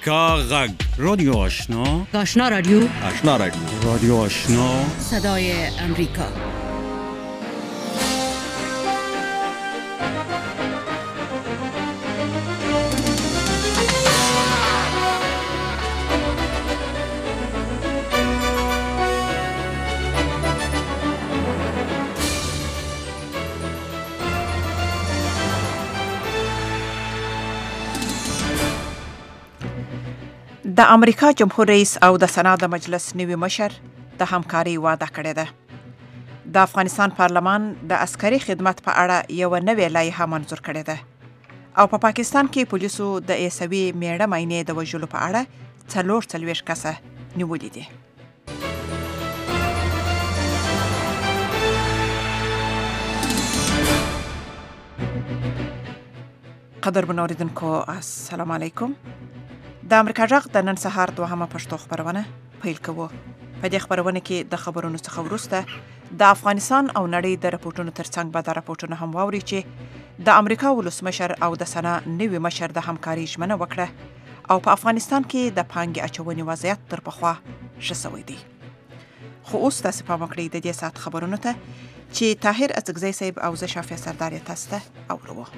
امریکا غږ رادیو آشنا آشنا رادیو رادیو آشنا صدای امریکا. د امریکا جمهور رئیس او د سنا د مجلس نوي مشر د همکاري وعده کړې ده. د افغانستان پارلمان د عسکري خدمت په اړه یو نوې لایحه منظور کړې ده او په پاکستان کې پولیسو د عیسوي میړه مینې د وژلو په اړه 44 کسه نیولي دي. قدرمنو اوریدونکو السلام علیکم. د امریکا غږ د نن سهار دوهمه پښتو خبرونه پیل کوو. په دې خبرونه کې د خبرونو څخه وروسته د افغانستان او نړۍ د راپورټونو ترڅنګ به د راپورټونو هم واوري چې د امریکا ولسمشر او د سنا نوي مشر د همکاري ژمنه وکړه او په افغانستان کې د پانګې اچونې وضعیت تر پخوا ښه شوی دی. خو اوس تاسو پام وکړئ د دې ساعت خبرونو ته چې طاهر اڅکزی صاحب او زه شافیه سردار تاسو ته اورو.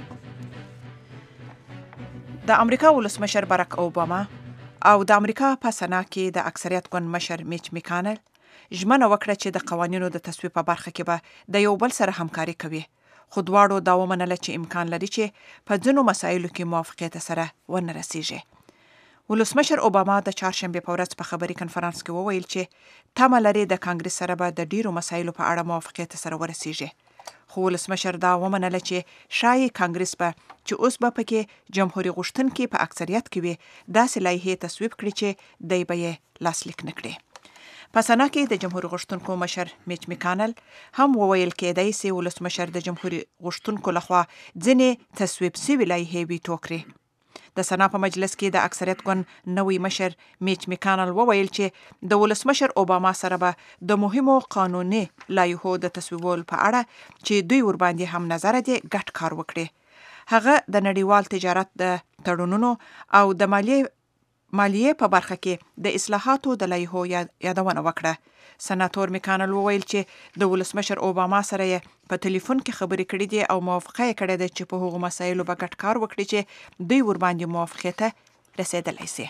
د امریکا ولسمشر باراک اوباما او د امریکا په سنا کې د اکثریت ګوند مشر میچ میکانل ژمنه وکړه چې د قوانینو د تصویب په برخه کې به د یو بل سره همکاري کوي. خو دواړو دا ومنله چې امکان لري چې په ځینو مسایلو کې موافقت سره ونه رسیږي. ولسمشر اوباما د چهارشنبه په ورځ په خبري کنفرانس کې وویل چې تمه لري د کانګرس سره به د ډیرو مسایلو په اړه موافقت سره ورسیږي. خو ولسمشر دا ومنله چې شایي کانګرس به چې اوس به پکې جمهوریت غوښتونکي په اکثریت کې وي داسې لایحې تصویب کړي چې دی به یې لاسلیک نه کړي. په سنا کې د جمهوریت غوښتونکو مشر میچ میکانل هم وویل کېدای شي ولسمشر د جمهوریت غوښتونکو لخوا ځینې تصویب شوي لایحې ویتو کړي. د سنا په مجلس کې د اکثریت ګوند نوی مشر میچ میکانل وویل چې د ولسمشر اوباما سره به د مهمو قانوني لایحو د تصویبولو په اړه چې دوی ورباندې هم نظر دي ګډ کار وکړي. هغه د نړیوال تجارت د تړونونو او د مالیې په برخه کې د اصلاحاتو د لایحو یادونه وکړه. سناتور میکانل وویل چې د ولسمشر اوباما سره په ټلیفون کې خبرې کړې دي او موافقه یې کړې ده چې په هغو مسایلو به ګډ کار وکړي چې دوی ورباندې موافقت ته رسیدلی شي.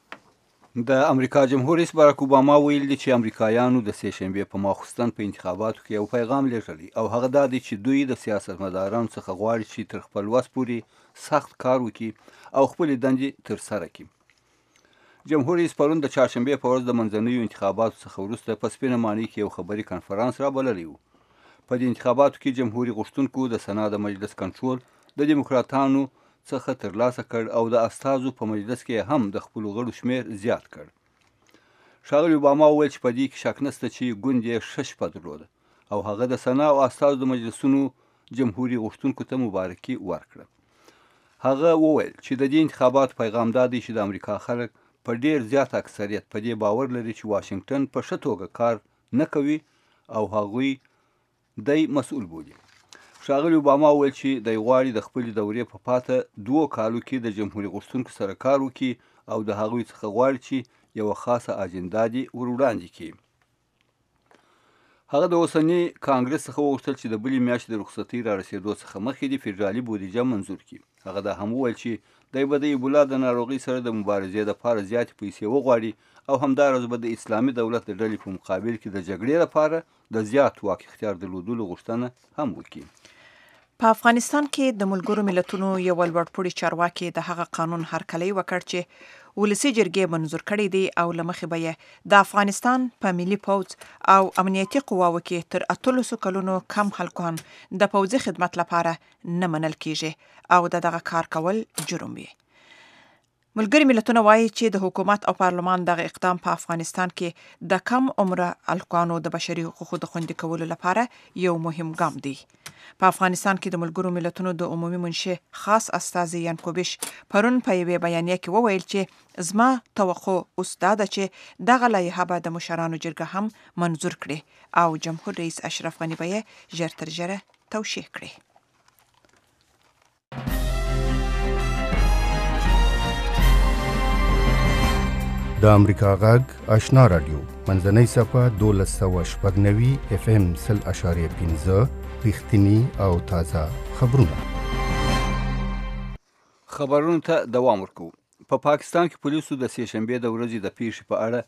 د امریکا جمهور رئیس باراک اوباما ویل دي چې امریکایانو د سې شنبې په ماخوستن په انتخاباتو کې یو پیغام لېږلی او هغه دا دی چې دوی د سیاستمدارانو څخه غواړي چې تر خپل وس پورې سخت کار وکړي او خپلې دندې ترسره کړي. جمهور رئیس پرون د چهارشنبې په ورځ د منځنیو انتخاباتو څخه وروسته په سپینه ماڼۍ کې یو خبري کنفرانس رابللی و. په دې انتخاباتو کې جمهوریت غوښتونکو د سنا د مجلس کنټرول د دیموکراتانو څخه ترلاسه کړ او د استازو په مجلس کې هم د خپلو غړو شمیر زیات کړ. ښاغلي اوباما وویل چې په دې کې شک نشته چې ګوند یې ښه شپه درلوده او هغه د سنا او استازو د مجلسونو جمهوریت غوښتونکو ته مبارکي ورکړه. هغه وویل چې د دې انتخاباتو پیغام دا دی چې د امریکا خلک په ډیر زیات اکثریت په دې باور لري چې واشنگټن په ښه توګه کار نه کوي او هغوی دی مسؤل بولي. ښاغلي اوباما وویل چې دی غواړي د خپلې دورې په پاته 2 کالو کې د جمهوریت غوښتونکو سره کار وکړي او د هغوی څخه غواړي چې یوه خاصه اجنډا دې ور وړاندې کړي. هغه د اوسني کانګرس څخه وغوښتل چې د بلې میاشتې د رخصتۍ را رسېدو څخه مخکې د فدرالي بودیجه منظور کړي. هغه دا هم وویل چې دی به د ایبولا د ناروغۍ سره د مبارزې لپاره زیاتې پیسې وغواړي او همداراز به د اسلامي دولت د ډلې په مقابل کې د جګړې لپاره د زیات واک اختیار درلودلو غوښتنه هم وکړي. په افغانستان کې د ملګرو ملتونو یو لوړپوړي چارواکي د هغه قانون هرکلی وکړ چې ولسي جرګې منظور کړی دی او له مخې به یې د افغانستان په ملي پوځ او امنیتي قواو کې تر 18 کلونو کم هلکان د پوځي خدمت لپاره نه منل کیږي او دغه کار کول جرم وي. ملګري ملتونه وایي چې د حکومت او پارلمان دغه اقدام په افغانستان کې د کم عمره هلکانو د بشري حقوقو د خوندي کولو لپاره یو مهم ګام دی. په افغانستان کې د ملګرو ملتونو د عمومي منشي خاص استازي یانکوبیش پرون په یوې بیانیه کې وویل چې زما توقع اوس دا ده چې دغه لایحه به د مشرانو جرګه هم منظور کړي او جمهور رئیس اشرف غني به یې ژر تر ژره توشیح کړي. د امریکا غږ آشنا رادیو منځنۍ صفحه 1290 FM 0.15 رښتینی او تازه خبرونه ته دوام ورکوو. په پاکستان کې پولیسو د سې شنبې د ورځې د پیښې په اړه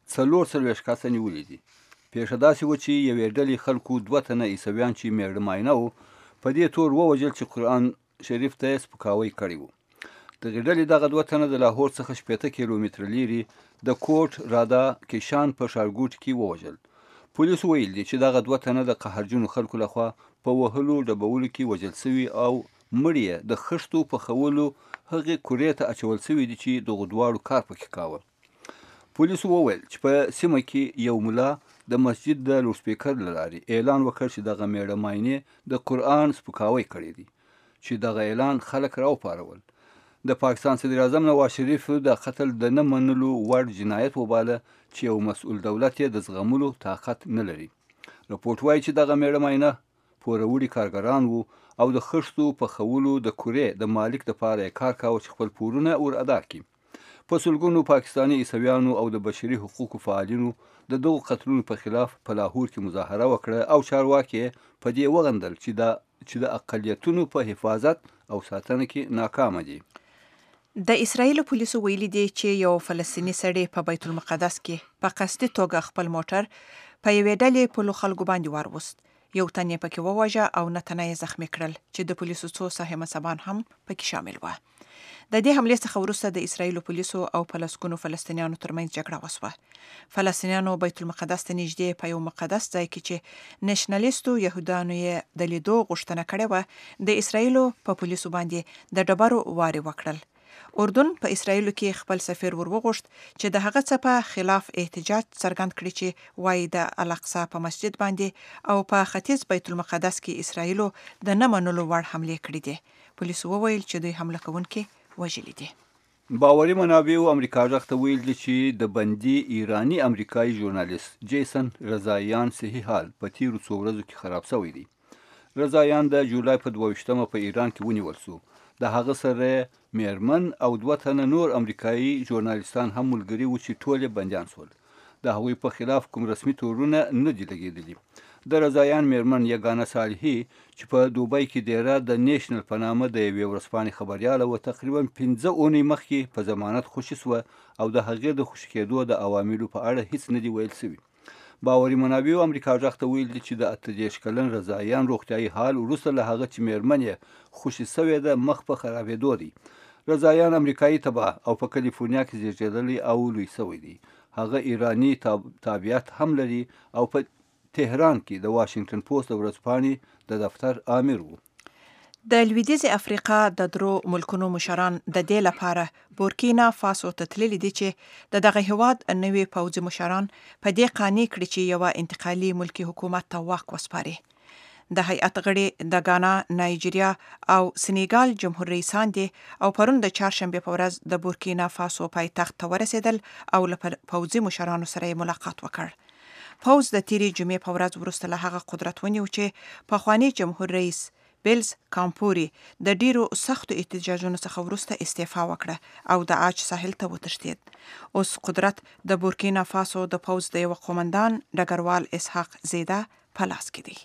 44 کسه نیولي دي. پیښه داسې و چې یوې ډلې خلکو 2 تنه عیسویان چې میړه ماینه وو په دې تور ووژل چې قرآن شریف ته سپکاوی کړی و. دغه ډلې دغه 2 تنه د لاهور څخه 80 کیلومتره لرې د کوټ رادا کشان په ښارګوټي کې ووژل. پولیسو ویل دي چې دغه 2 تنه د قهرجنو خلکو لخوا په وهلو ډبولو کې وژل شوي او مړی د خښتو په خولو هغې کورې ته اچول شوي دي چې دغه دواړو کار پکې کاوه. پولیسو وویل چې په سیمه کې یو ملا د مسجد د لوډسپیکر له لارې اعلان وکړ چې دغه میړه ماینې د قرآن سپکاوی کړی دی، چې دغه اعلان خلک راوپارول. د پاکستان صدر اعظم نواز شریف د قتل د نه منلو وړ جنایت وباله چې یو مسؤل دولت یې د زغملو طاقت نه لري. رپورټ وایي چې دغه میړه ماینه پوروړي کارګران وو او د خښتو په خولو د کورې د مالک لپاره کار کاوه چې خپل پورونه ور ادا کړي. په سلګونو پاکستاني عیسویانو او د بشري حقوقو فعالینو د دغو قتلونو په خلاف په لاهور کې مظاهره وکړه او چارواکي په دې وغندل چې د اقلیتونو په حفاظت او ساتنه کې ناکام دي. د اسرایل پولیسو ویلي دي چې یو فلسطینی سړی په بیت المقدس کې په قصدي توګه خپل موټر په یوې ډلې په خلکو باندې واروست. یو تن یې پکې وواژه او نه تنه یې زخمي کړل چې د پولیسو څو صاحب سبان هم پکې شامل و. د دې حملې څخه وروسته د اسرایل پولیسو او فلسطینیانو ترمنځ جګړه وسوه. فلسطینیانو بیت المقدس ته نږدې په یو مقدس ځای کې چې نېشنلیستو يهودانو یې د لیدو غوښتنه کړې و د اسرایل په پولیسو باندې د ډبرو واري وکړل. اردن په اسرایل کې خپل سفیر وروغوښت چې د هغه څه په خلاف احتجاج څرګند کړي چې وايي د الاقصی په مسجد باندې او په ختیځ بیت المقدس کې اسرایل د نه منلو وړ حمله کړې دي. پولیسو وویل چې دوی حمله کوونکي وژلي دي. باوري منابعو امریکا غږ ته ویل دي چې د بندي ایرانی امریکایي ژورنالیست جیسن رضایان صحیح حال په تیرو څو ورځو کې خراب شوی دی. رضایان د جولای په 22مه په ایران کې ونیول شو. د هغه سره میرمن او 2 تنه نور امریکایي ژورنالیستان هم ملګري وو چې ټول بندیان شول. د هغوی په خلاف کوم رسمي تورونه نه دي لګېدلي. د رضایان میرمن یګانه صالحي چې په دوبۍ کې ډیره د نیشنل په نامه د یوې ورځپاڼې خبریاله و تقریبا 15 اونۍ مخکې په ضمانت خوشي شوه او د هغې د خوشي کېدو د عواملو په اړه هیڅ نه دی ویل شوي. باوري منابعو امریکا غږ ته ویل دي چې د 38 کلن رضایان روغتیايي حال وروسته له هغه چې میرمن یې خوشي شوې ده مخ په خرابېدو دی. رضایان امریکایي تبع او په کالیفورنیا کې زیږیدلی او لوی شوی دی. هغه ایرانی تابعیت هم لري او په تهران کې د واشنگټن پوسټ د ورځپاڼې د دفتر آمر وو. د لویدیځ افریقا د درو ملکونو مشران د دې لپاره بورکینا فاسو ته تللي دي چې دغه هیواد نوې پوځي مشران په دې قانع کړي چې یو انتقالي ملکی حکومت ته واک وسپاري. د هیئت غړي د غانا، نایجیریا او سنیګال جمهور رئیسان دي او پرون د چهارشنبه په ورځ د بورکینا فاسو پایتخت ته ورسېدل او له پوځي مشرانو سره ملاقات وکړ. پوځ د تیری جمعې په ورځ وروسته له هغه قدرت ونیو چې پخوانی جمهور رئیس بیلز کامپوري د ډیرو سختو احتجاجونو څخه وروسته استعفا وکړه او د عاج ساحل ته وتښتید. اوس قدرت د بورکینا فاسو د پوځ د یو قومندان ډګروال اسحاق زیده په لاس کې دی.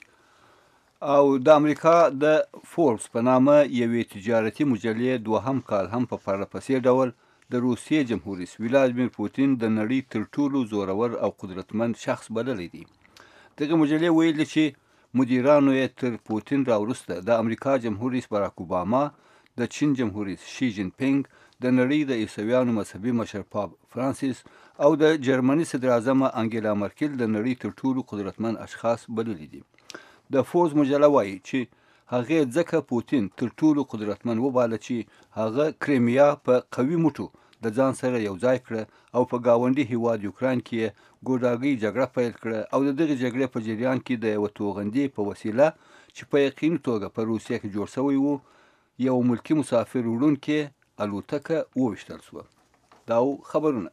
او د امریکا د فوربس په نامه یوې تجارتي مجلې 2 کال هم په پرلپسې ډول د روسیې جمهور رئیس ولادیمیر پوتین د نړۍ تر ټولو زورور او قدرتمند شخص بللی دی. دغه مجلې ویل چې مدیرانو یې تر پوتین راوروسته د امریکا جمهور رئیس باراک اوباما، د چین جمهور رئیس شي جین پینګ، د نړۍ د عیسویانو مذهبي مشر پاپ فرانسیس او د جرمني صدر اعظم انګیلا مرکل د نړۍ تر ټولو قدرتمند اشخاص بللی دي. د فوربس مجله وایي چې هغه ځکه پوتین تر ټولو قدرتمن وباله چې هغه کریمیا په قوي موټو د ځان سره یو ځای کړه او په گاونډي هیواد یوکران کې ګوډاګي جګړه پیل کړه او د دغه جګړې په جریان کې د یو توغندي په وسیله چې په یقیني توګه په روسیه کې جوړ شوی وو یو ملکی مسافر وړونکي الوتکه وویشتل شوه. دا خبرونه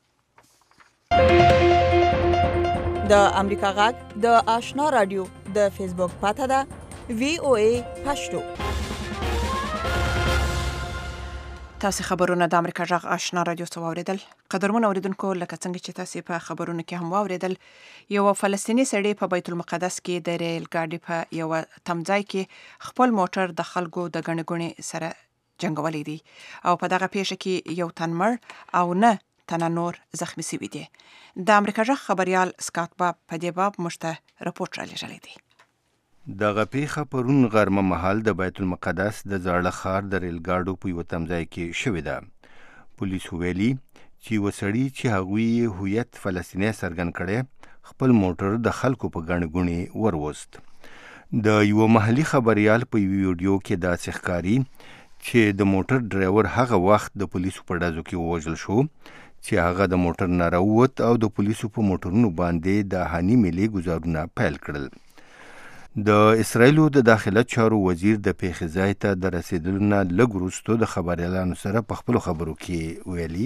د امریکا غږ د آشنا رادیو د فیسبوک پاته ده VOA پښتو. تاسو خبرونه د امریکا جغ آشنا رادیو څخه اوریدل. قدرمن اوریدونکو لکه څنګه چې تاسو په خبرونه کې هم اوریدل، یو فلسطینی سړی په بیت المقدس کې د ریل ګاډي په یو تمځای کې خپل موټر د خلکو د غنګونې سره جنگولې دي او په دغه پیښه کې یو تن مړ او نه تن نور زخمی شوی دی. د امریکا جغ خبريال سکاټ باب په دې باب مشته راپورټ را لېږلی دی. دغه پیښه پرون غرمه مهال د بیت المقدس د زاړه ښار د ریل ګاډو په یو تمځای کې شوې ده. پولیس ویلي چې وسړي چې هغوی هویت فلسطیني څرګند کړي خپل موټر د خلکو په ګڼې ګوڼې وروست. د یو محلي خبريال په ویډیو کې داسې ښکاري چې د موټر ډرایور هغه وخت د پولیسو په ډزو کې ووژل شو چې هغه د موټر نه راووت او د پولیسو په موټرونو باندې د هاني ملي ګزارونه پیل کړل. د اسرائیلو د داخله چارو وزیر د پیښې ځای ته د رسیدلو نه لږ وروسته د خبریالانو سره په خپلو خبرو کې ویلي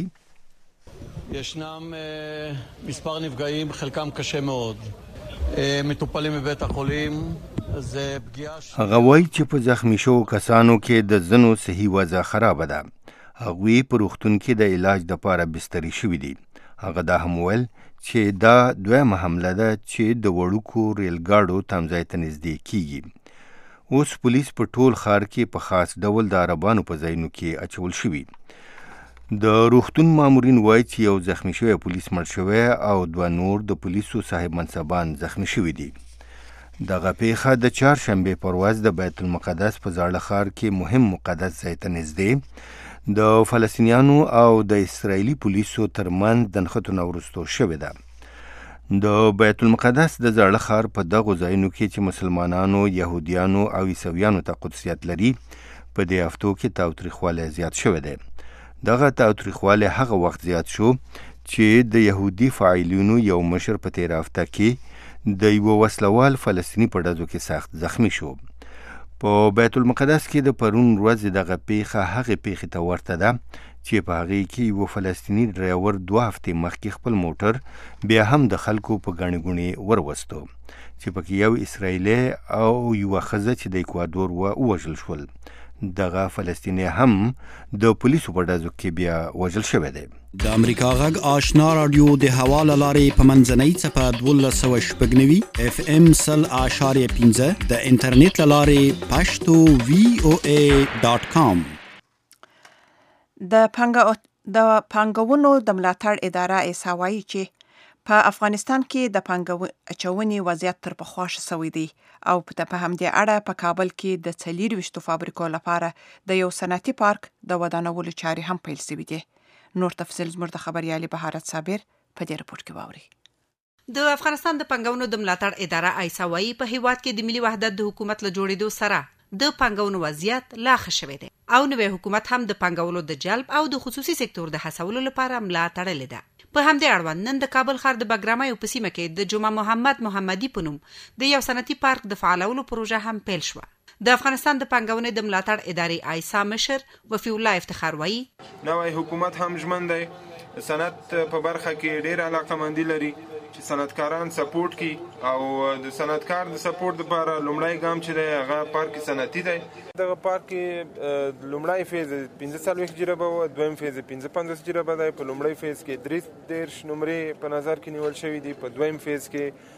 ישנם מספר נפגעים, חלקם קשה מאוד. מטופלים בבית החולים. זה פגיעה هغه وایي چې په زخمی شوو کسانو کې د ځینو صحي وضع خرابه ده. هغوی په روغتون کې د علاج دپاره بستري شوي دي. هغه دا هم ویل چې دا دویمه حمله ده چې د وړوکو ریل ګاډو تمځای ته نږدې کیږي. اوس پولیس په ټول ښار کې په خاص ډول د عربانو په ځایونو کې اچول شوي. د روغتون مامورین وایي چې یو زخمی شوی پولیس مړ شوی او دوه نور د پولیسو صاحب منصبان زخمی شوي دي. دغه پیښه د چهارشنبې پر ورځ د بیت المقدس په زاړه ښار کې مهم مقدس ځای ته نږدې د فلسطینیانو او د اسرائیلي پولیسو ترمنځ د نښتو نه وروسته شوې ده. د بیت المقدس د زاړه ښار په دغو ځایونو کې چې مسلمانانو، یهودیانو او عیسویانو ته قدسیت لري په دې هفتو کې تاوتریخوالی زیات شوی دی. دغه تاوتریخوالی هغه وخت زیات شو چې د یهودي فاعلینو یو مشر په تېره هفته کې د یوه وسلوال فلسطیني په ډزو کې سخت زخمی شو. په بیت المقدس کې د پرون ورځ دغه پیښه هغې پیښې ته ورته ده چې په هغې کې یو فلسطیني ډرایور 2 هفتې مخکې خپل موټر بیا هم د خلکو په ګڼې ګوڼې وروستو چې پکې یو اسرائیلی او یوه ښځه چې د ایکوادور ووژل شول. دغه فلسطینی هم د پولیسو په ډزو کې بیا وژل شوی دی. د امریکا غږ آشنا رادیو د هوا له لارې په منځنۍ څپه 1290 FM 100.15 د انټرنیټ له لارې پښتو VOA.com. د پانګونو د ملاتړ اداره ایسا وایي چې په افغانستان کې د پانګونې اچونې وضعیت تر پخوا ښه سوی دی او په همدې اړه په کابل کې د 24 فابریکو لپاره د یو صنعتي پارک د ودانولو چارې هم پیل شوي دي. نور تفصیل زموږ د خبريالي بهارت صابر په دې رپورټ کې واوري. د افغانستان د پانګونو د ملاتړ اداره ایسا وایي په هیواد کې د ملي وحدت د حکومت له جوړېدو سره د پانګونو وضعیت لا ښه شوی دی او نوی حکومت هم د پانګونو د جلب او د خصوصي سکتور د هڅولو لپاره ملا تړلې ده. په همدې اړوند نن د کابل ښار د بګرامۍ په سیمه کې د جمعه محمد محمدي په نوم د یو صنعتي پارک د فعالولو پروژه هم پیل شوه. د افغانستان د پانګونې د ملاتړ ادارې ایسا مشر وفي الله افتخار وایي نوی حکومت هم ژمن دی صنعت په برخه کې ډېر علاقه‌مندي لري چې صنعتکاران سپورټ کړي او د صنعتکار د سپورټ لپاره لومړی ګام چې دی هغه پارک صنعتي دی. دغه پارک کې لومړی فیز 45 جریبه و، دویم فیز 55 جریبه دی. په لومړی فیز کې 30 نمرې په نظر کې نیول شوي دي، په دویم فیز کې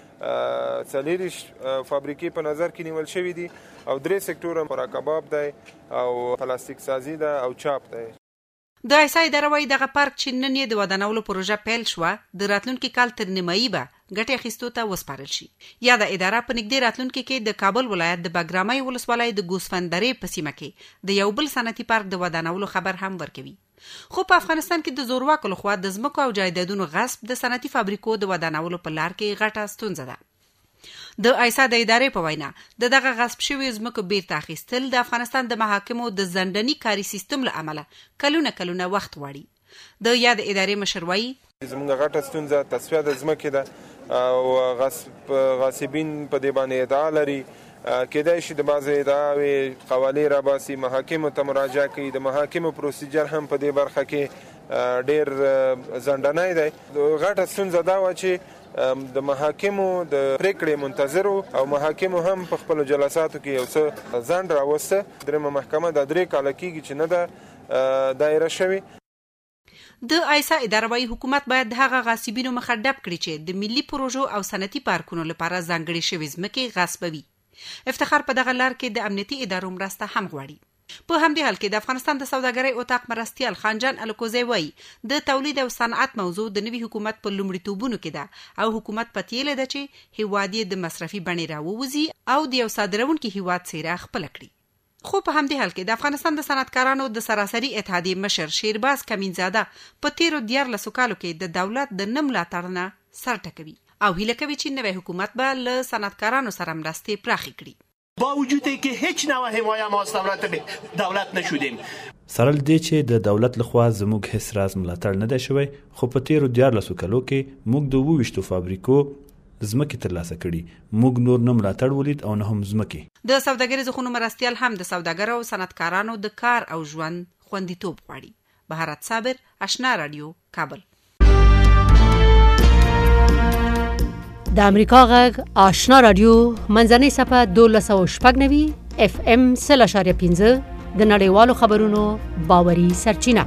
40 فابریکې په نظر کې نیول شوي دي او 3 سکتور هم کباب دی او پلاستیک سازي ده او چاپ دی. د ایسا اداره وایي دغه پارک چې نن یې د ودانولو پروژه پیل شوه د راتلونکي کال تر نیمایي به ګټې اخیستو ته وسپارل شي. یا د اداره په نږدې راتلونکي کې د کابل ولایت د بګرامۍ ولسوالۍ د ګوسفند درې په سیمه کې د یو بل صنعتي پارک د ودانولو خبر هم ورکوي. خو په افغانستان کې د زورواکو لخوا د ځمکو او جایدادونو غصب د صنعتي فابریکو د ودانولو په لار کې غټه ستونزه ده. د ایسا د ادارې په وینا دغه غصب شوی ځمکو بیرته اخیستل د افغانستان د محاکمو د زندنی کاري سیستم له امله کلونه وخت غواړي. د یاد ادارې مشر وایي زموږ غټه ستونزه تصفیه د ځمکې ده او غاصبین په دې باندې ادعا لري. کېدای شي د بعضې ادعاوې قوالې راباسي، محاکمو ته مراجعه کوي. د محاکمو پروسیجر هم په دې برخه کې ډېر ځنډنی دی. غټه ستونزه دا وه چې د محاکمو د پریکړې منتظر او محاکمو هم په خپلو جلساتو کې یو څه ځنډ راوسته. درېیمه محکمه دا 3 کاله کېږي چې نه ده دایره شوی. د ایسا اداروي حکومت باید هغه غاصبینو مخه ډب کړي چې د ملي پروژو او صنعتي پارکونو لپاره ځانګړي شوي ځمکې غصبوي. افتخار په دغه لار کې د امنیتي ادارو مرسته هم غواړي. په همدې حال کې د افغانستان د سوداګرۍ اتاق مرستیال خانجان الکوزی وایي د تولید او صنعت موضوع د نوي حکومت په لومړیتوبونو کې ده او حکومت پتیله ده چې هیواد یې د مصرفي بڼې راووځي او د یو صادرونکي هیواد څیره خپل کړي. خو په همدې حال کې د افغانستان د صنعتکارانو د سراسري اتحادیې مشر شیرباز کمینزاده په تیرو 14 کالو کې د دولت د نه ملاتړ نه سر ټکوي او هیله کوي چې نوی حکومت به له صنعتکارانو سره مرستې پراخې کړي. با وجود اینکه هیچ نوع حمایه ما از دولت نشودیم. سره دې چې د دولت لخوا زموږ هیڅ راز ملاتړ نه دی شوی، خو په تیرو 14 کالو کې موږ د 22 فابریکو زمکې ترلاسه کړي. موږ نور نه ملاتړ ولید او نه هم زمکې. د سوداګریزو خونو مرستیال هم د سوداګرو او صنعتکارانو د کار او ژوند خوندیتوب غواړي. بهارت صابر، آشنا رادیو، کابل. د امریکا غږ آشنا رادیو منځنۍ صفحه 1290 FM 0.5 د نړیوالو خبرونو باوري سرچینه.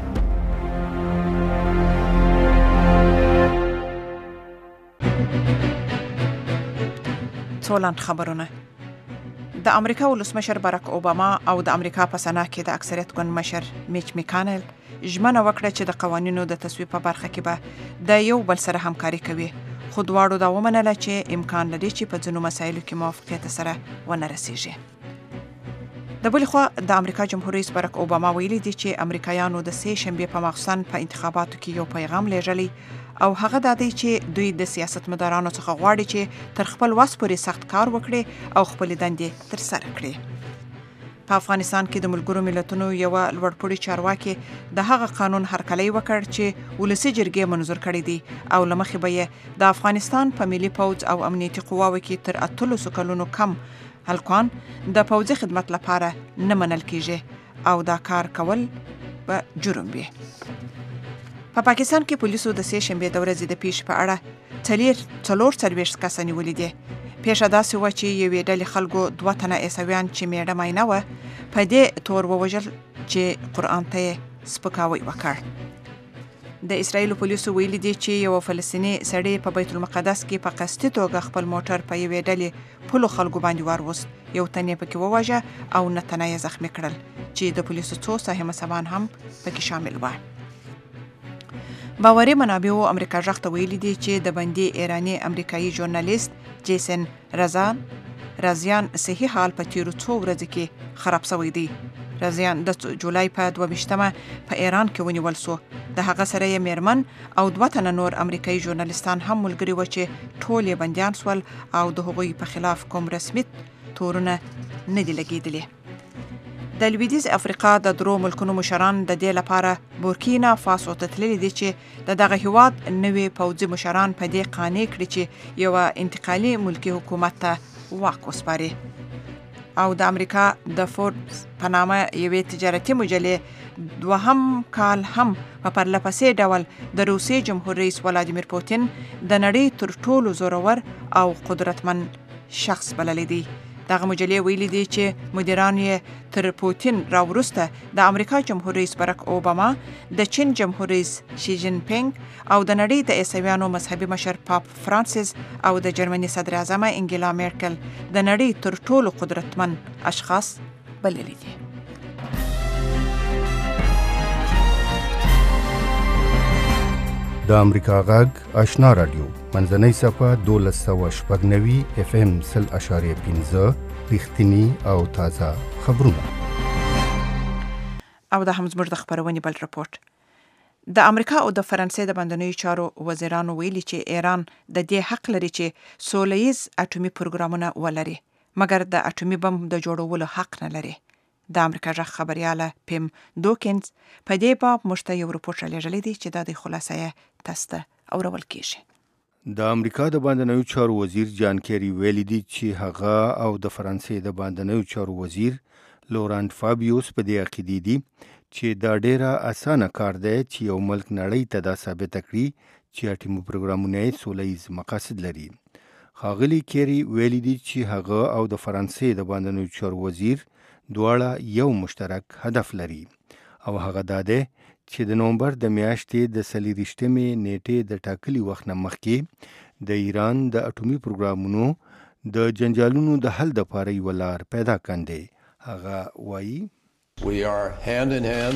څولند خبرونه. د امریکا ولسمشر باراک اوباما او د امریکا په سنا کې د اکثریت ګوند مشر میچ میکانل ژمنه وکړه چې د قوانینو د تصویب په برخه کې به د یو بل سره همکاري کوي، خو دواړو دا ومنله چې امکان لري چې په ځینو مسایلو کې موافقت سره ونه رسیږي. د بل خوا د امریکا جمهور رئیس باراک اوباما ویلي دی چې امریکایانو د سه شنبه په مخصوصن په انتخاباتو کې یو پیغام لېږلی او هغه دا دی چې دوی د سیاستمدارانو څخه غواړي چې تر خپل وس پورې سخت کار وکړي او خپل دندې ترسره کړي. په افغانستان کې د ملګرو ملتونو یو لوړپوړي چارواکي د هغه قانون هرکلی وکړ چې ولسی جرګې منظور کړی دی او لمخې به د افغانستان په ملي پوځ او امنیتي قواوو کې تر 800 کلونو کم هلکان د پوځي خدمت لپاره نه منل کیږي او دا کار کول به جرم وي. په پاکستان کې پولیسو د سه شنبه د ورځې د پیښې په اړه 440 کسان نیولي دي. پیښه داسې و چې یوې ډلې خلکو 2 تنه عیسویان چې میړه ماینه وه په دې تور ووژل چې قرآن ته سپکاوی وکړ. د اسرائیل پولیسو ویلي دي چې یو فلسطینی سړی په بیت المقدس کې په قصدي توګه خپل موټر په یوې ډلې پلو خلکو باندې واروست. یو تن یې پکې وواژه او 9 تنه یې زخمي کړل چې د پولیسو 2 صاحب مسبان هم پکې شامل و. باوري منابعو امریکا ژغ ته ویلي دي چې د بندي ایرانی امریکایي ژورنالیست جیسن رازیان صحیح حال په تیرو 2 ورځې کې خراب شوی دی. رازیان د جولای په 22مه په ایران کې ونیول شو. د هغه سره یې میرمن او 2 تنه نور امریکایي ژورنالیستان هم ملګري و چې ټول یې بندیان شول او د هغوی په خلاف کوم رسمي تورونه نه دي لګېدلي. د لویدیز افریقا د درو ملکونو مشران د دې لپاره بورکینا فاسو ته تللي دي چې د دغه هیواد نوي پوځي مشران په دې قانع کړي چې یو انتقالي ملکی حکومت ته واک وسپاري. او د امریکا د فوربس په نامه یوې تجارتي مجلې 2 کال هم په پرلپسې ډول د روسیې جمهور رئیس ولادیمیر پوتین د نړۍ تر ټولو زورور او قدرتمن شخص بللی دی. دغه مجلې ویلي دي چې مدیران یې تر پوتین راوروسته د امریکا جمهور رئیس باراک اوباما، د چین جمهور رئیس شي جین پینګ او د نړۍ د عیسویانو مذهبي مشر پاپ فرانسیس او د جرمني صدر اعظم انګلا میرکل د نړۍ تر ټولو قدرتمن اشخاص بللي دي. د امریکا غږ آشنا رادیو منځنۍ صفحه 1290 FM 0.5 رښتینی او تازه خبرونه. او د هم زموږ د خبرونې بل رپورټ. د امریکا او د فرانسې د بندنوي چارو وزیرانو ویلي چې ایران د دې حق لري چې سولهییز اټومي پروګرامونه ولري، مګر د اټومي بم د جوړولو حق نه لري. د امریکا ژغ خبرياله پیم دوکینز په دې باب مشته یو رپورټ لېږلی دی چې د خلاصه یې تاسو ته اورول کیږي. د امریکا د باندنوي چارو وزیر جان کیری ویلي دی چې هغه او د فرانسې د باندنوي چارو وزیر لورانت فابیوس په دې عقیده دي چې دا ډیره اسانه کار دی چې یو ملک نړۍ ته دا ثابت کړي چې اټومي پروګرامونه سولهییز مقاصد لري. ښاغلي کیری ویلي دی چې هغه او د فرانسې د باندنوي چارو وزیر دواړه یو مشترک هدف لري او هغه دا دی چې د نومبر د میاشتې د 24مې نیټې د ټاکلي وخت نه مخکې د ایران د اټومي پروګرامونو د جنجالونو د حل لپاره یوه لار پیدا کاندې. هغه وایي We are hand in hand,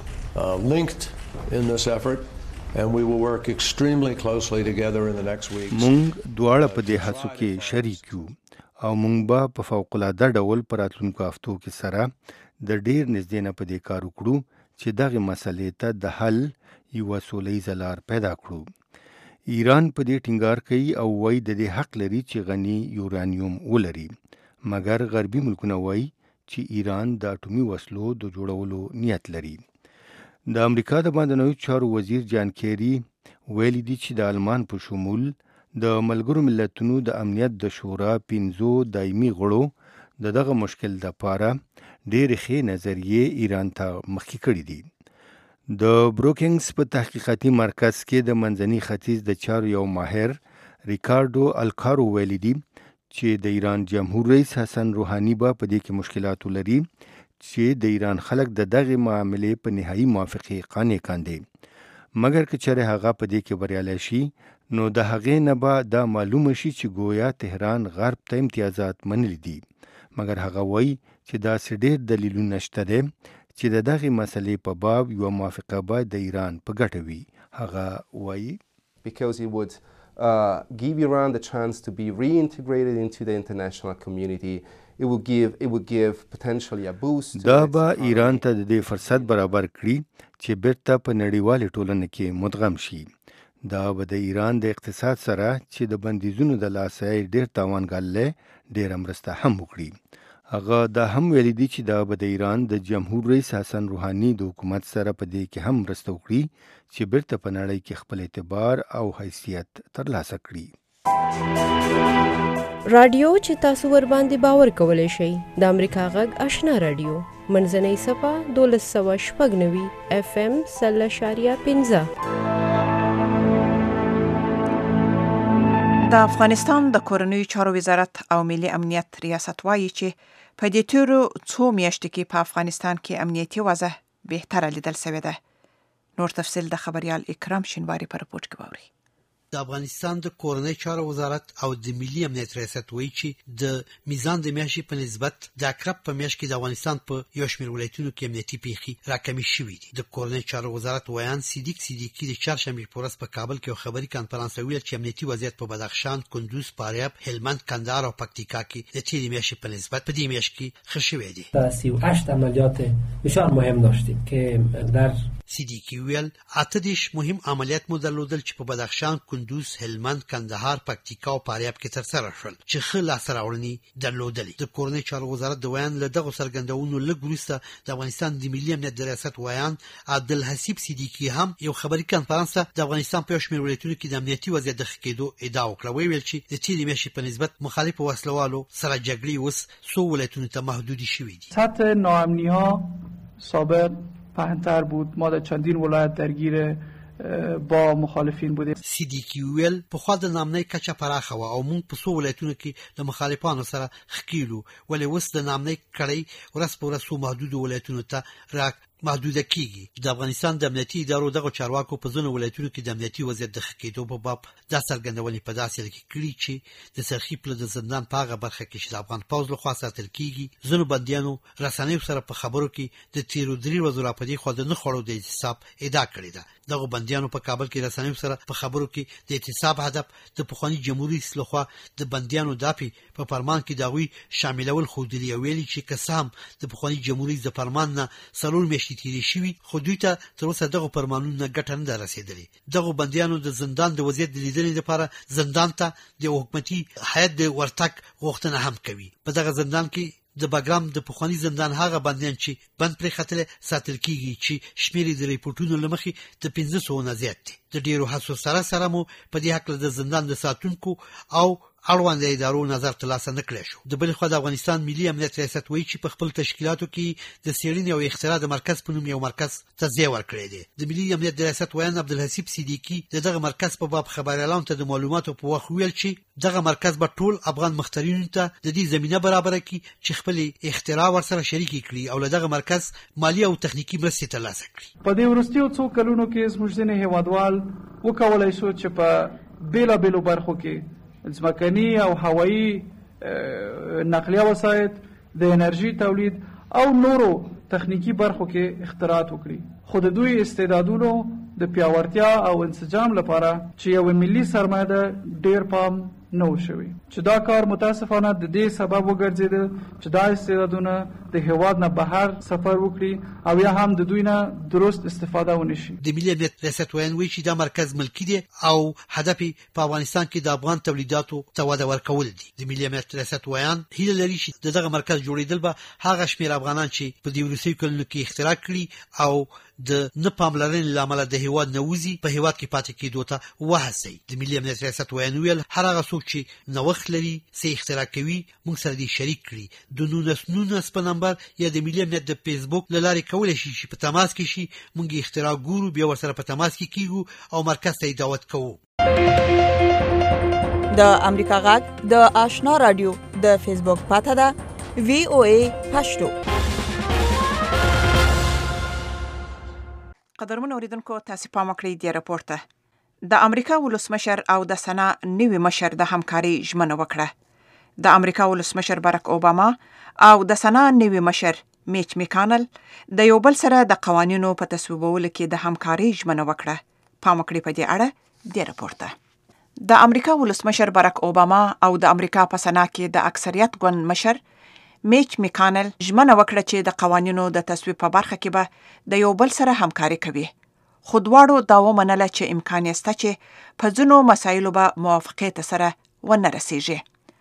linked in this effort, and we will work extremely closely together in the next weeks. مونږ دواړه په دې هڅو کې شریک یو او مونږ به په فوق العاده ډول په راتلونکو هفتو کې سره د ډېر نږدې نه په دې کار وکړو چې دغه مسلې ته د حل یوه سولیزه لار پیدا کړو. ایران په دې ټینګار کوي او وایي د دې حق لري چې غني یورانیوم ولري، مګر غربي ملکونه وایي چې ایران د اټومي وسلو د جوړولو نیت لري. د امریکا د بهرنیو چارو وزیر جان کیری ویلي دي چې د آلمان په شمول د ملګرو ملتونو د امنیت د شورا 5 دایمي غړو دغه مشکل لپاره ډېرې ښې نظریې ایران ته مخکې کړي دي. د بروکینګز په تحقیقاتي مرکز کې د منځني ختیځ د چارو یو ماهر ریکارډو الکارو ویلي دي چې د ایران جمهور رئیس حسن روحاني به په دې کې مشکلات ولري چې د ایران خلک د دغه معاملې په نهایي موافقې قانع کاندي، مګر که چېرې هغه په دې کې بریالی شي نو د هغې نه به دا معلومه شي چې ګویا تهران غرب ته امتیازات منلي دي، مګر هغه وایي چې داسې ډېر دلیلونه شته دی چې د دغې مسلې په باب یوه موافقه به د ایران په ګټه وي. هغه وایي because it would give Iran the chance to be reintegrated into the international community. It would give potentially a boost. دا به ایران ته د دې فرصت برابر کړي چې بیرته په نړیوالې ټولنه کې مدغم شي. دا به د ایران د اقتصاد سره چې د بندیزونو د لاسه ډېر تاوان ګاللی ډېره مرسته هم وکړي. هغه دا هم ویلي دي چې دا به د ایران د جمهور رئیس حسن روحاني د حکومت سره په دې کې هم مرسته وکړي چې بیرته په نړۍ کې خپل اعتبار او حیثیت ترلاسه کړي. رادیو چې تاسو ور باندې باور کولای شئ د امریکا غږ آشنا رادیو منځنۍ صفه 1290 FM 0.15. د افغانستان د کورنیو چارو وزارت او ملي امنیت ریاست وایي چې په دې تیرو څو میاشتو کې په افغانستان کې امنیتي وضع بهتره لیدل شوې ده. نور تفصیل د خبريال اکرام شینواری په رپورټ کې واوري. د افغانستان د کورنۍ چارو وزارت او د ملي امنیت ریاست وایي چې د میزان د میاشتې په نسبت د اکرب په میاشت کې د افغانستان په یو شمېر ولایتونو کې امنیتي پیښې راکمې شوې دي. د کورنۍ چارو وزارت ویان صدیقي د چهارشنبې په ورځ په کابل کې یو خبري کانفرانس ویل چې امنیتي وضعیت په بدخشان، کندوز، فاریاب، هلمند، کندهار او پکتیکا کې د تیرې میاشتې په نسبت په دې میاشت کې ښه شوی دی. 38 عملیات بسیار مهم داشتیم که در صدیقي ویل 8 مهم عملیات مو درلودل چې په بدخشان، کندوز، هلمند، کندهار، پکتیکا او فاریاب کې ترسره شول چې ښه لاسته راوړنې درلودلې. د کورنۍ چارو وزارت د ویان له دغو څرګندونو لږ وروسته د افغانستان د ملي امنیت د ریاست ویان عبدالحسیب صدیقي هم یو خبري کانفرانس ته د افغانستان په یو شمېر ولایتونو کې د امنیتي وضعیت د ښه کېدو ادعا وکړه. ویل چې د تیرې میاشتې په نسبت مخالفو وسلوالو سره جګړې اوس څو ولایتونو ته محدودې شوې دي. سطح ناامنی‌ها سابق پهن‌تر بود. ما در چندین ولایت درگیر با مخالفین بودیم. صدیقي ویل په خوا د نامنۍ کچه پراخه و او موږ په څو ولایتونو کې د مخالفانو سره ښکیلو، ولې اوس د نامنۍ کړۍ ورځ په ورځ څو محدودو ولایتونو ته محدوده کیږي. د افغانستان د امنیتي ادارو دغه چارواکو په ځینو ولایتونو کې د امنیتي وضعیت د ښه کېدو په باب دا څرګندونې په داسې حال کې کړي چې د سرخي پله د زندان په هغه برخه کې چې د افغان پوځ لخوا ساتل کیږي ځینو بندیانو رسنیو سره په خبرو کې د تیرو 3 ورځو راپدې خو د نه خوړو د اعتصاب ادعا کړې ده. دغه بندیانو په کابل کې رسنیو سره په خبرو کې د اعتصاب هدف د پخواني جمهوریت لخوا د بندیانو دافي په فرمان کې داوی شاملول خو دی ویلي چې قسم د پخواني جمهوریت د فرمان نه سلول میاشتې تیرې شوي خو دوی ته تر اوسه دغه فرمانونه ګټه نه رسیدلې. دغه بندیانو د زندان د وضعیت د لیدنې لپاره زندان ته د حکومتي هیئت د ورتګ غوښتنه هم کوي. په دغه زندان کې د باګرام د پخواني زندان هغه بندیان چې بند پرې خطر ساتل کیږي چې شمیر د ریپورتونو لمخې د 500 نه زیات دي. د ډیرو هڅو سره مو په دې حق د زندان د ساتونکو او اړوند ادارو نظر ترلاسه نه کړی شو. د بل خوا د افغانستان ملي امنیت ریاست وایي چې په خپل تشکیلاتو کې د څېړنې او اختراع د مرکز په نوم یو مرکز ته ځای ورکړی دی. د ملي امنیت ریاست ویان عبدالحسیب صدیقي دغه مرکز په باب خبريالانو ته د معلوماتو په وخت ویل چې دغه مرکز به ټول افغان مخترعینو ته د دې زمينه برابر کړي چې خپل اختراع ورسره شریک کړي او له دغه مرکز مالی او تخنیکی مرستې ترلاسه کړي. په دې وروستیو څو کلونو کې زموږ ځینې هیوادوال وکولای شو چې په بیلابیلو برخو کې ځمکني او هوایي نقلیه وسایط د انرژي تولید او نورو تخنیکی برخو کې اختراعات وکړي، خو د دوی استعدادونو د پیاوړتیا او انسجام لپاره چې یو ملي سرمایه ده ډیر پام نه وشوي، چې دا کار متاسفانه د دې سبب وګرځیده چې دا استعدادونه د هیواد نه بهر سفر وکړي او یا هم د دوی نه درست استفاده ونشي. د ملي امنیت ریاست ویان وایي چې دا مرکز ملکی دی او هدف په افغانستان کې د افغان تولیداتو ته وده ورکول دي. د ملي امنیت ریاست ویان هیله لري چې دغه مرکز جوړیدل به هغه شمېر افغانان چې په دې وروستیو کلونو کې اختراع کړي او د نه پاملرنې له امله د هیواد نه وځي په هیواد کې پاتې کېدو ته وهڅوي. د ملي امنیت ریاست ویان ویل هر هغه څوک چې نوښت لري څه اختراع کوي موږ سره دې شریک کړي. د 1919 په نمبر یا د ملي امنیت د فیسبوک له لارې کولی شي چې په تماس کې شي، موږ اختراع ګورو، بیا ورسره په تماس کې کیږو او مرکز ته دعوت کوو. د امریکا غږ د آشنا رادیو د فیسبوک پاته ده VOA پښتو. قدرمن اوریدونکو تاسو پام وکړئ د راپور ته. د امریکا ولسمشر او د سنا نوی مشر د همکاري ژمنه وکړه. د امریکا ولسمشر باراک اوباما او د سنا نوی مشر میچ میکانل د یو بل سره د قوانینو په تصویبولو کې د همکاري ژمنه وکړه. پام وکړئ په دې اړه د راپور ته. د امریکا ولسمشر باراک اوباما او د امریکا په سنا کې د اکثریت ګوند مشر میچ میکانل ژمنه وکړه چې د قوانینو د تصویب په برخه کې به د یو بل سره همکاري کوي. خو دواړو دا ومنله چې امکان شته چې په ځینو مسایلو به موافقت سره ونه رسیږي.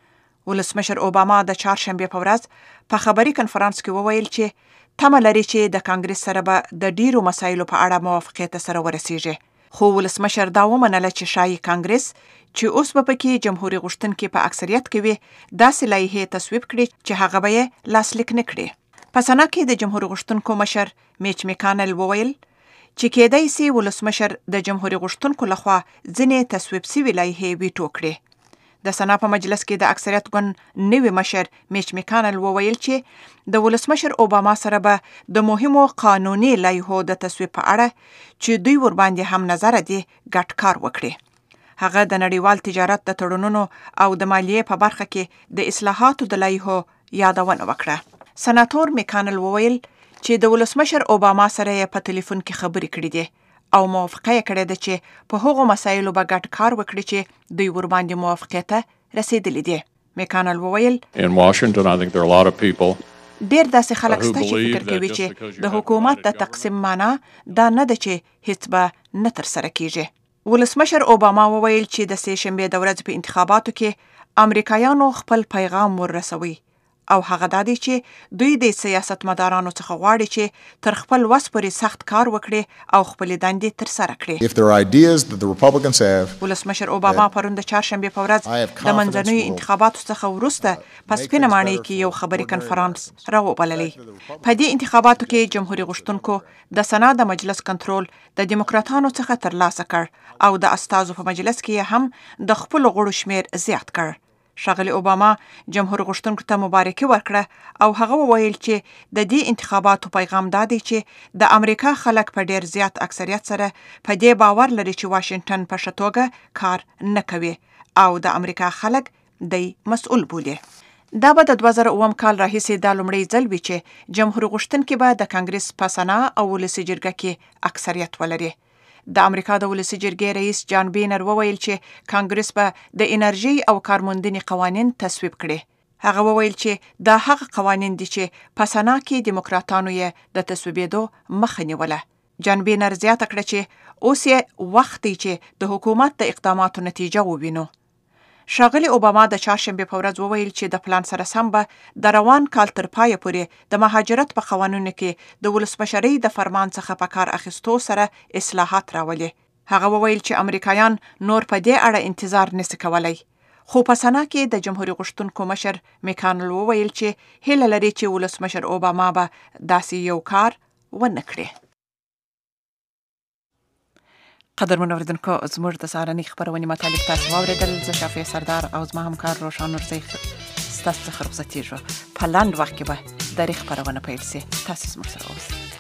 ولسمشر اوباما د چهارشنبه په ورځ په خبري کنفرانس کې وویل چې تمه لري چې د کانګرس سره به د ډیرو مسایلو په اړه موافقت سره ورسیږي. خو ولسمشر دا ومنله چې شایي کانګرس چې اوس به پکې جمهوریت غوښتونکي په اکثریت کې وي داسې لایحې تصویب کړي چې هغه به یې لاسلیک نه کړي. په سنا کې د جمهوریت غوښتونکو مشر میچ میکانل وویل چې کېدای سي ولسمشر د جمهوریت غوښتونکو لخوا ځینې تصویب سوي لایحې ویټو کړي. د سنا په مجلس کې د اکثریت ګوند نوی مشر میچ میکانل وویل چې د ولسمشر اوباما سره به د مهمو قانوني لایحو د تصویب په اړه چې دوی ورباندې هم نظر دي ګډ کار وکړي. هغه د نړیوال تجارت د تړونونو او د مالیې په برخه کې د اصلاحاتو د لایحو یادونه وکړه. سناتور میکانل وویل چې د ولسمشر اوباما سره یې په ټلیفون کې خبرې کړې دي او موافقه یې کړې ده چې په هغو مسایلو به ګډ کار وکړي چې دوی ورباندې موافقه ته رسیدلي دي. میکانل وویل In Washington, I think there are a lot of people ډیر داسې خلک شته چې فکر کوي چې د حکومت د تقسیم معنا دا نه ده چې هیڅ به نه ترسره کیږي. ولسمشر اوباما وویل چې د سې شنبې د ورځې په انتخاباتو کې امریکایانو خپل پیغام ورسوي او هغه دا دی چې دوی د سیاستمدارانو څخه غواړي چې تر خپل وس پورې سخت کار وکړي او خپل دندې ترسره کړي. If there are ideas that the Republicans have, ولسمشر اوباما پرون د چهارشنبې په ورځ د منځنیو انتخاباتو څخه وروسته په سپینه ماڼۍ کې یو خبري کنفرانس راوبللی. په دې انتخاباتو کې جمهوریت غوښتونکو د سنا د مجلس کنټرول د دیموکراتانو څخه ترلاسه کړ او د استازو په مجلس کې هم د خپل غړو شمیر زیات کړ. ښاغلي اوباما جمهور غوښتونکو ته مبارکي ورکړه او هغه وویل چې د دې انتخاباتو پیغام دا دی چې د امریکا خلک په ډیر زیات اکثریت سره په دې باور لري چې واشنگټن په ښه توګه کار نه کوي او د امریکا خلک دی مسؤل بولي. دا به د 2009 کال راهیسې د لومړي ځل وي چې جمهور غوښتونکي به د کانګرس په سنا او ولسي جرګه کې اکثریت ولري. د امریکا د ولسي جرګې رئیس جان بینر وویل چې کانګرس به د انرژي او کارموندنې قوانین تصویب کړي. هغه وویل چې دا هغه قوانین دي چې په سنا کې دیموکراتانو یې د تصویبېدو مخه نیوله. جان بینر زیاته کړه چې اوس یې وخت دی چې د حکومت د اقداماتو نتیجه ووینو. ښاغلي اوباما د چهارشنبې په ورځ وویل چې د پلان سره سم به د روان کال تر پایه پورې د مهاجرت په قوانینو کې د ولسمشرۍ د فرمان څخه په کار اخیستو سره اصلاحات راولي. هغه وویل چې امریکایان نور په دې اړه انتظار نشي کولای. خو په سنا کې د جمهوریت غوښتونکو مشر میکانل وویل چې هیله لري چې ولسمشر اوباما به داسې یو کار ونه کړي. قدرمن اوریدونکو، زموږ د سهارنۍ خبرونې مطالب تاسو واورېدل. زه شافیه سردار او زما همکار روشان نورزی ستاسو څخه رخصتېږو. په لنډ وخت کې به درې خبرونه پیل شي. تاسو زموږ سره اوسئ.